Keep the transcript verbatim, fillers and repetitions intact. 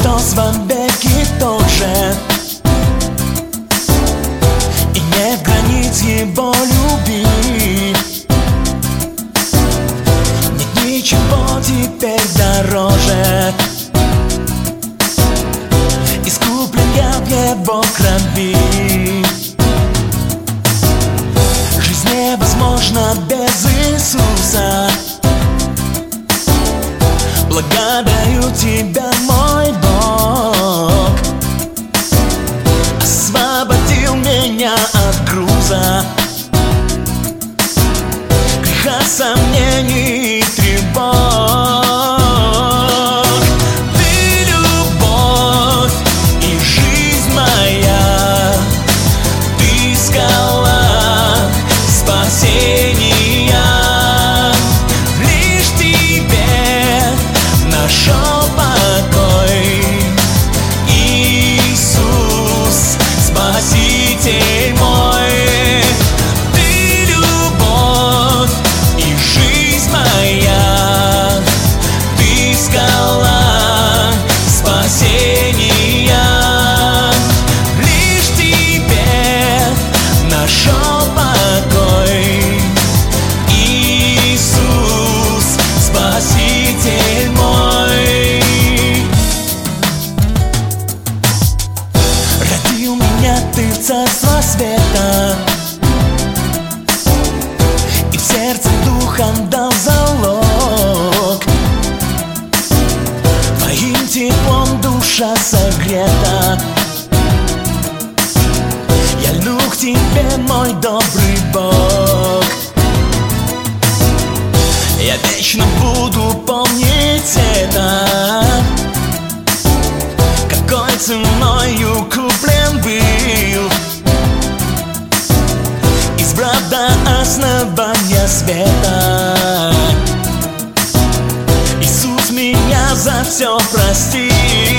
Христос вовеки тот же, и нет границ Его любви. Нет ничего теперь дороже, искуплен я в Его крови. Жизнь невозможна без Иисуса. Благодарю Тебя, мой Бог, освободил меня от груза греха, сомнений и тревог. Ты любовь и жизнь моя, Ты скала спасения. Лишь Тебе нашел покой, Иисус, Спаситель мой. Ты любовь и жизнь моя, Ты скала спасения. Лишь Тебе нашел покой, Иисус, Спаситель мой. Родил меня Ты в царство света, и в сердце духом дал залог. Твоим теплом душа согрета. Я льну к Тебе, мой добрый Бог. Я вечно буду помнить это, какой ценою куплен был, избрав до основания света. Иисус меня за все простил.